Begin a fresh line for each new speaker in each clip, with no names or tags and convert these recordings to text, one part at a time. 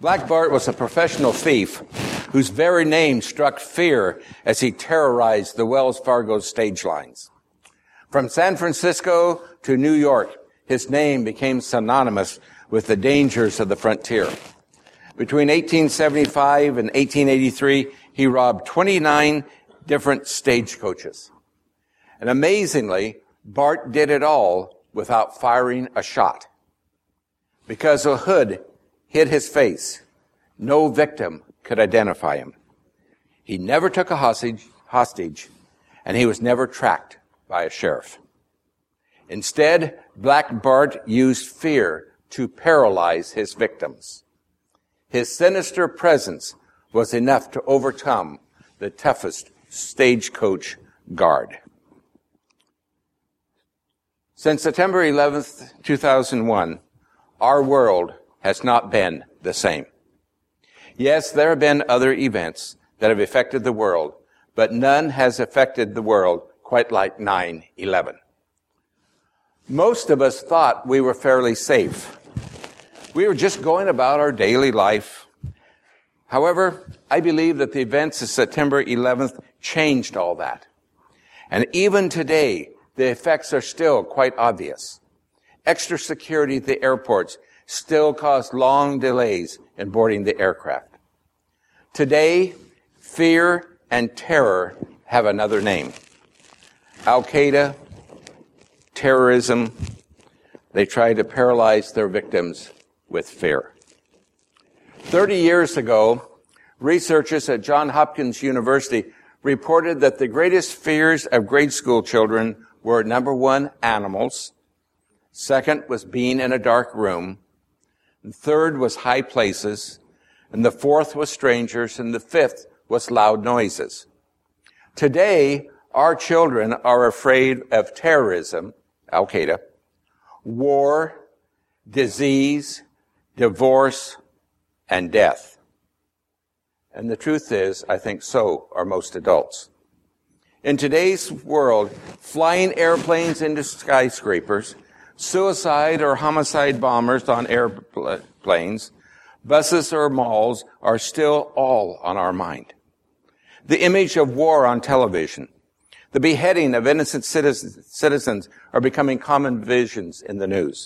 Black Bart was a professional thief whose very name struck fear as he terrorized the Wells Fargo stage lines. From San Francisco to New York, his name became synonymous with the dangers of the frontier. Between 1875 and 1883, he robbed 29 different stagecoaches. And amazingly, Bart did it all without firing a shot. Because a hood hid his face, no victim could identify him. He never took a hostage, and he was never tracked by a sheriff. Instead, Black Bart used fear to paralyze his victims. His sinister presence was enough to overcome the toughest stagecoach guard. Since September 11th, 2001, our world has not been the same. Yes, there have been other events that have affected the world, but none has affected the world quite like 9/11. Most of us thought we were fairly safe. We were just going about our daily life. However, I believe that the events of September 11th changed all that. And even today, the effects are still quite obvious. Extra security at the airports still cause long delays in boarding the aircraft. Today, fear and terror have another name. Al-Qaeda, terrorism, they try to paralyze their victims with fear. 30 years ago, researchers at Johns Hopkins University reported that the greatest fears of grade school children were, number one, animals. Second was being in a dark room. And third was high places. And the fourth was strangers. And the fifth was loud noises. Today, our children are afraid of terrorism, Al-Qaeda, war, disease, divorce, and death. And the truth is, I think so are most adults. In today's world, flying airplanes into skyscrapers, suicide or homicide bombers on airplanes, buses or malls are still all on our mind. The image of war on television, the beheading of innocent citizens are becoming common visions in the news.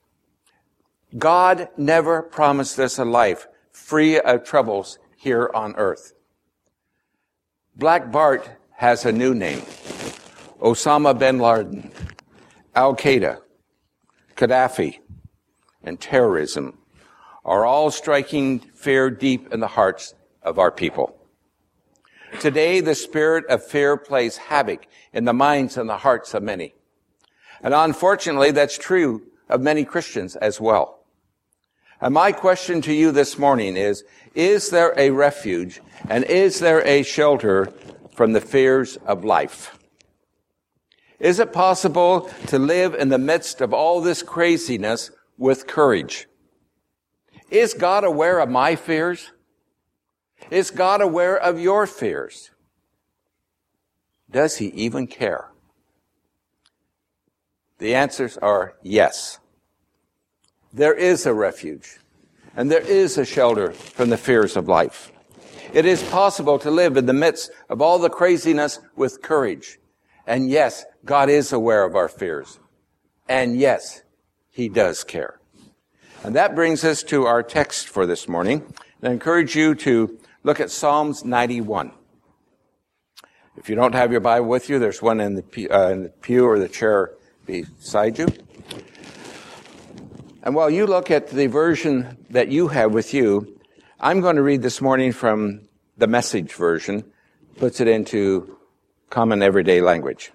God never promised us a life free of troubles here on earth. Black Bart has a new name. Osama bin Laden, Al-Qaeda, Gaddafi, and terrorism are all striking fear deep in the hearts of our people. Today, the spirit of fear plays havoc in the minds and the hearts of many. And unfortunately, that's true of many Christians as well. And my question to you this morning is there a refuge and is there a shelter from the fears of life? Is it possible to live in the midst of all this craziness with courage? Is God aware of my fears? Is God aware of your fears? Does he even care? The answers are yes. There is a refuge, and there is a shelter from the fears of life. It is possible to live in the midst of all the craziness with courage. And yes, God is aware of our fears. And yes, he does care. And that brings us to our text for this morning. I encourage you to look at Psalms 91. If you don't have your Bible with you, there's one in the pew or the chair beside you. And while you look at the version that you have with you, I'm going to read this morning from the Message version, puts it into common everyday language.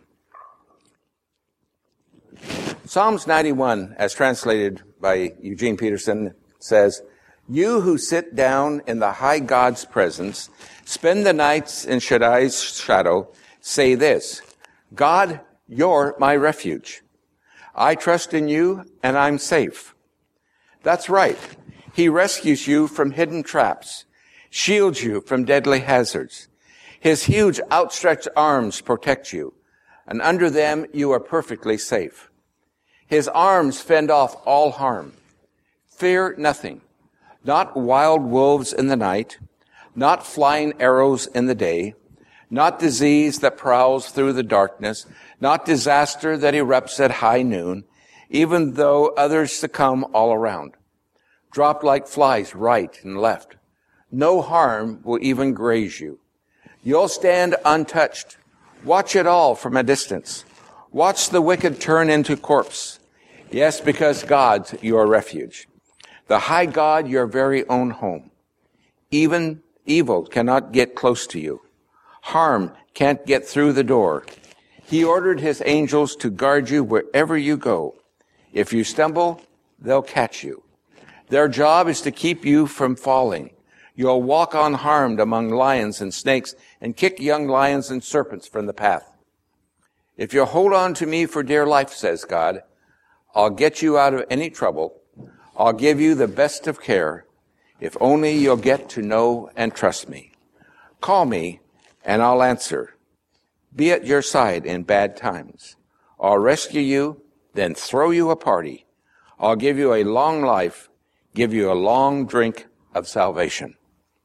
Psalms 91, as translated by Eugene Peterson, says, "You who sit down in the high God's presence, spend the nights in Shaddai's shadow, say this, God, you're my refuge. I trust in you and I'm safe. That's right. He rescues you from hidden traps, shields you from deadly hazards. His huge outstretched arms protect you, and under them you are perfectly safe. His arms fend off all harm. Fear nothing. not wild wolves in the night, not flying arrows in the day, not disease that prowls through the darkness, not disaster that erupts at high noon, even though others succumb all around. Drop like flies right and left. No harm will even graze you. You'll stand untouched. Watch it all from a distance. Watch the wicked turn into corpse. Yes, because God's your refuge. The high God, your very own home. Even evil cannot get close to you. Harm can't get through the door. He ordered his angels to guard you wherever you go. If you stumble, they'll catch you. Their job is to keep you from falling. You'll walk unharmed among lions and snakes and kick young lions and serpents from the path. If you'll hold on to me for dear life, says God, I'll get you out of any trouble. I'll give you the best of care, if only you'll get to know and trust me. Call me, and I'll answer. Be at your side in bad times. I'll rescue you, then throw you a party. I'll give you a long life, give you a long drink of salvation.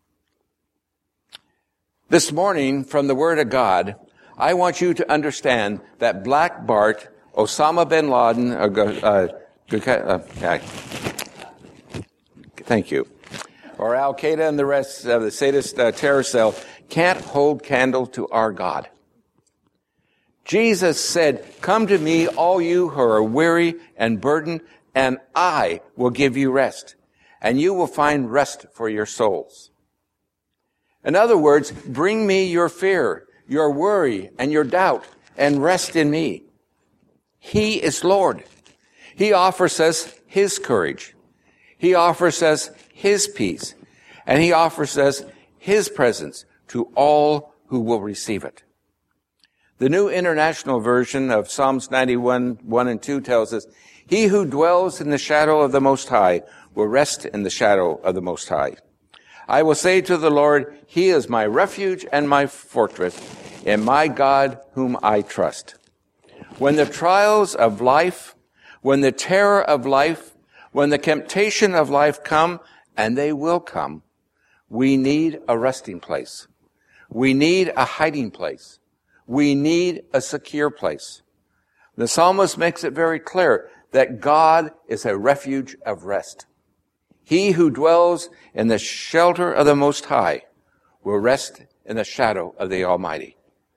This morning, from the Word of God, I want you to understand that Black Bart, Osama bin Laden, thank you, or Al-Qaeda and the rest of the sadist terror cell can't hold candle to our God. Jesus said, come to me, all you who are weary and burdened, and I will give you rest, and you will find rest for your souls. In other words, bring me your fear, your worry, and your doubt, and rest in me. He is Lord. He offers us his courage. He offers us his peace. And he offers us his presence to all who will receive it. The New International Version of Psalms 91, 1 and 2 tells us, he who dwells in the shadow of the Most High will rest in the shadow of the Most High. I will say to the Lord, he is my refuge and my fortress, and my God whom I trust. When the trials of life, when the terror of life, when the temptation of life come, and they will come, we need a resting place. We need a hiding place. We need a secure place. The psalmist makes it very clear that God is a refuge of rest. He who dwells in the shelter of the Most High will rest in the shadow of the Almighty.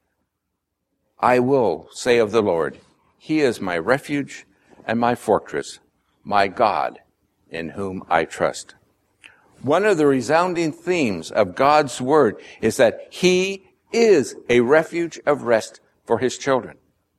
I will say of the Lord, he is my refuge and my fortress, my God in whom I trust. One of the resounding themes of God's word is that he is a refuge of rest for his children.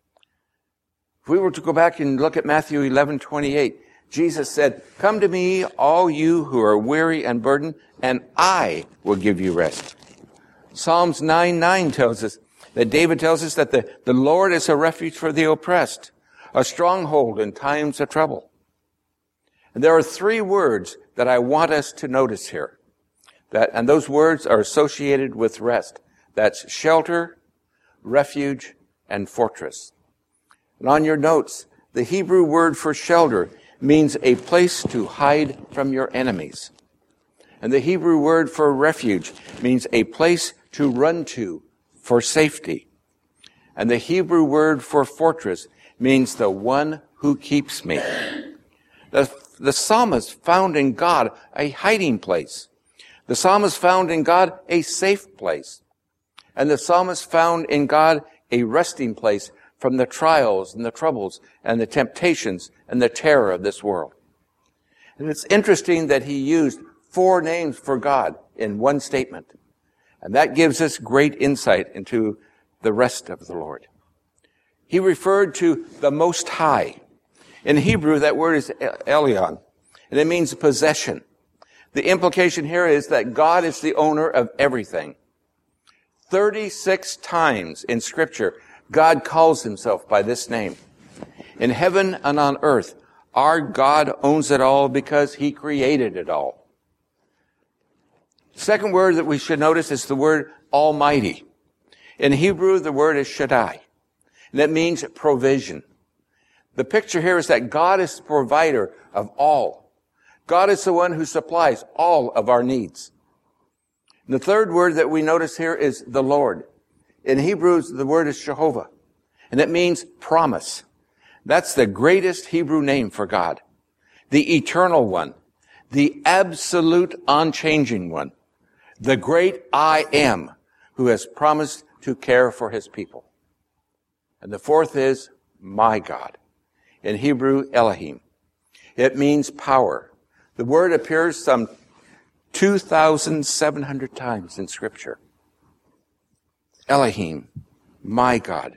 If we were to go back and look at Matthew 11:28, Jesus said, come to me, all you who are weary and burdened, and I will give you rest. Psalms 9:9 tells us that David tells us that the Lord is a refuge for the oppressed, a stronghold in times of trouble. And there are three words that I want us to notice here. And those words are associated with rest. That's shelter, refuge, and fortress. And on your notes, the Hebrew word for shelter means a place to hide from your enemies. And the Hebrew word for refuge means a place to run to for safety. And the Hebrew word for fortress means the one who keeps me. The psalmist found in God a hiding place. The psalmist found in God a safe place. And the psalmist found in God a resting place from the trials and the troubles and the temptations and the terror of this world. And it's interesting that he used 4 names for God in one statement. And that gives us great insight into the rest of the Lord. He referred to the Most High. In Hebrew, that word is Elyon, and it means possession. The implication here is that God is the owner of everything. 36 times in Scripture, God calls himself by this name. In heaven and on earth, our God owns it all because he created it all. Second word that we should notice is the word Almighty. In Hebrew, the word is Shaddai, and that means provision. The picture here is that God is the provider of all. God is the one who supplies all of our needs. And the third word that we notice here is the Lord. In Hebrew, the word is Jehovah, and it means promise. That's the greatest Hebrew name for God. The eternal one, the absolute unchanging one, the great I am, who has promised to care for his people. And the fourth is my God. In Hebrew, Elohim. It means power. The word appears some 2,700 times in Scripture. Elohim, my God,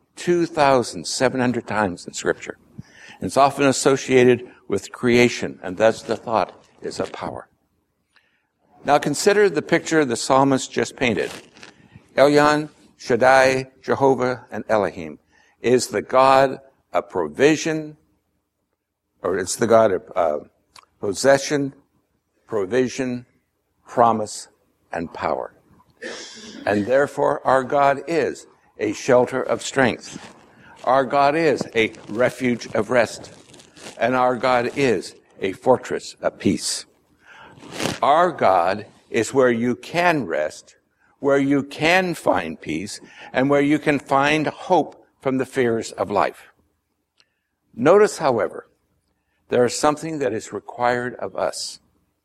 2,700 times in Scripture. And it's often associated with creation, and thus the thought is of power. Now consider the picture the psalmist just painted. Elyon, Shaddai, Jehovah, and Elohim is the God of provision, or it's the God of possession, provision, promise, and power. And therefore our God is a shelter of strength. Our God is a refuge of rest. And our God is a fortress of peace. Our God is where you can rest, where you can find peace, and where you can find hope from the fears of life. Notice, however, there is something that is required of us.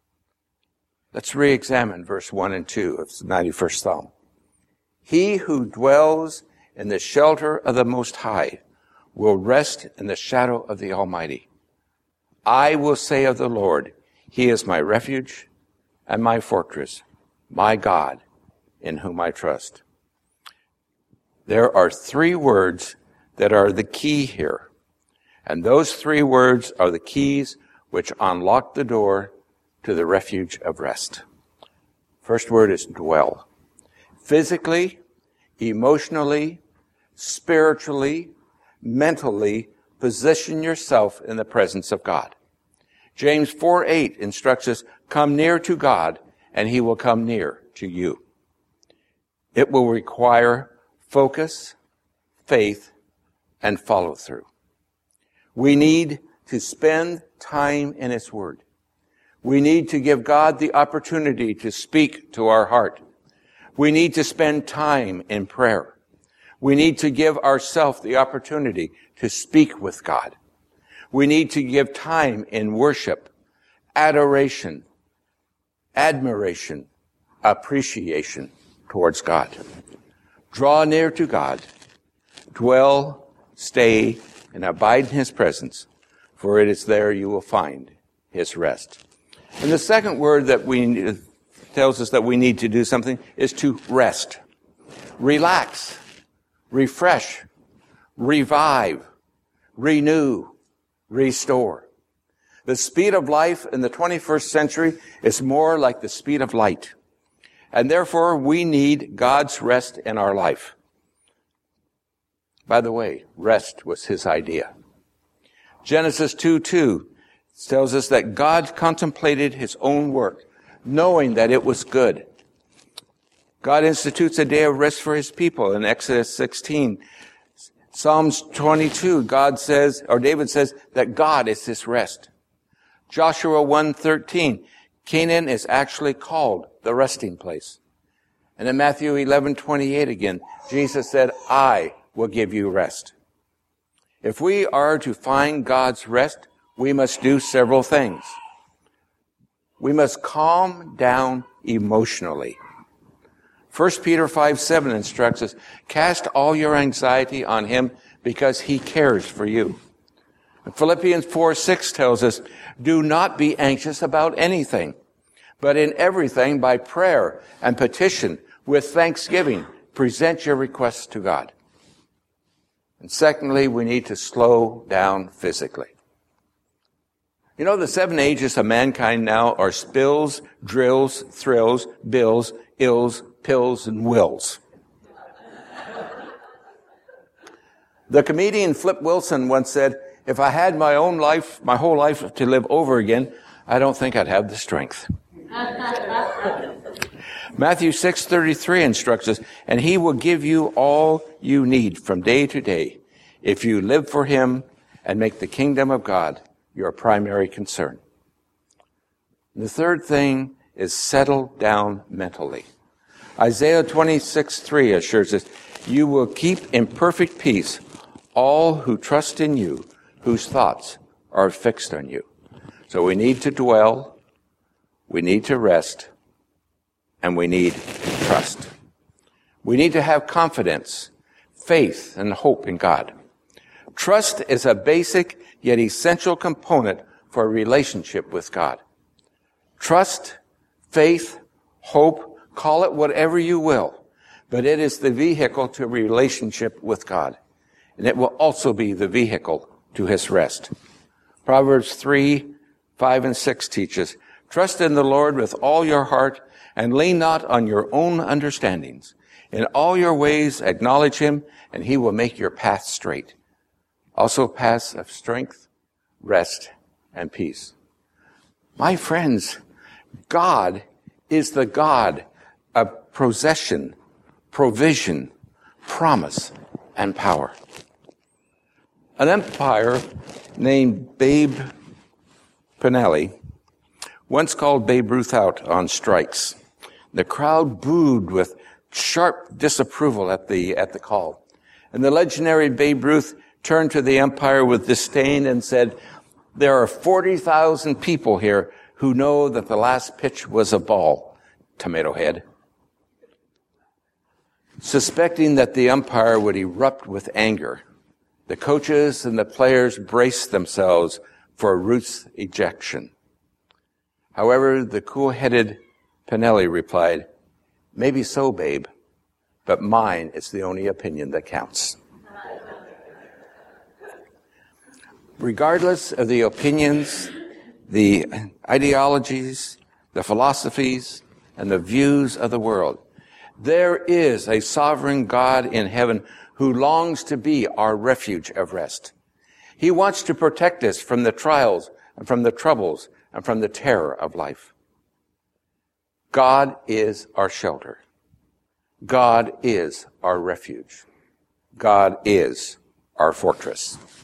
Let's re-examine verse 1 and 2 of the 91st Psalm. He who dwells in the shelter of the Most High will rest in the shadow of the Almighty. I will say of the Lord, He is my refuge and my fortress, my God, in whom I trust. There are three words that are the key here. And those three words are the keys which unlock the door to the refuge of rest. First word is dwell. Physically, emotionally, spiritually, mentally, position yourself in the presence of God. James 4:8 instructs us, come near to God, and He will come near to you. It will require focus, faith, and follow through. We need to spend time in His Word. We need to give God the opportunity to speak to our heart. We need to spend time in prayer. We need to give ourselves the opportunity to speak with God. We need to give time in worship, adoration, admiration, appreciation towards God. Draw near to God. Dwell, stay, and abide in His presence, for it is there you will find His rest. And the second word that tells us that we need to do something is to rest. Relax, refresh, revive, renew, restore. The speed of life in the 21st century is more like the speed of light. And therefore, we need God's rest in our life. By the way, rest was His idea. Genesis 2:2 tells us that God contemplated His own work, knowing that it was good. God institutes a day of rest for His people in Exodus 16. Psalms 22, David says that God is His rest. Joshua 1:13, Canaan is actually called the resting place. And in Matthew 11:28 again, Jesus said, I will give you rest. If we are to find God's rest, we must do several things. We must calm down emotionally. 1 Peter 5:7 instructs us, cast all your anxiety on Him because He cares for you. And Philippians 4:6 tells us, do not be anxious about anything, but in everything by prayer and petition with thanksgiving, present your requests to God. And secondly, we need to slow down physically. You know, the 7 ages of mankind now are spills, drills, thrills, bills, ills, pills, and wills. The comedian Flip Wilson once said, if I had my whole life to live over again, I don't think I'd have the strength. Matthew 6:33 instructs us, and He will give you all you need from day to day if you live for Him and make the kingdom of God your primary concern. The third thing is settle down mentally. Isaiah 26:3 assures us, you will keep in perfect peace all who trust in you, whose thoughts are fixed on you. So we need to dwell, we need to rest, and we need to trust. We need to have confidence, faith, and hope in God. Trust is a basic yet essential component for a relationship with God. Trust, faith, hope, call it whatever you will, but it is the vehicle to a relationship with God. And it will also be the vehicle to his rest. Proverbs 3:5-6 teaches, trust in the Lord with all your heart and lean not on your own understandings. In all your ways acknowledge him, and he will make your path straight. Also paths of strength, rest, and peace. My friends, God is the God of possession, provision, promise, and power. An umpire named Babe Pinelli once called Babe Ruth out on strikes. The crowd booed with sharp disapproval at the call. And the legendary Babe Ruth turned to the umpire with disdain and said, there are 40,000 people here who know that the last pitch was a ball, tomato head. Suspecting that the umpire would erupt with anger, the coaches and the players braced themselves for Ruth's ejection. However, the cool-headed Pinelli replied, maybe so, Babe, but mine is the only opinion that counts. Regardless of the opinions, the ideologies, the philosophies, and the views of the world, there is a sovereign God in heaven who longs to be our refuge of rest. He wants to protect us from the trials and from the troubles and from the terror of life. God is our shelter. God is our refuge. God is our fortress.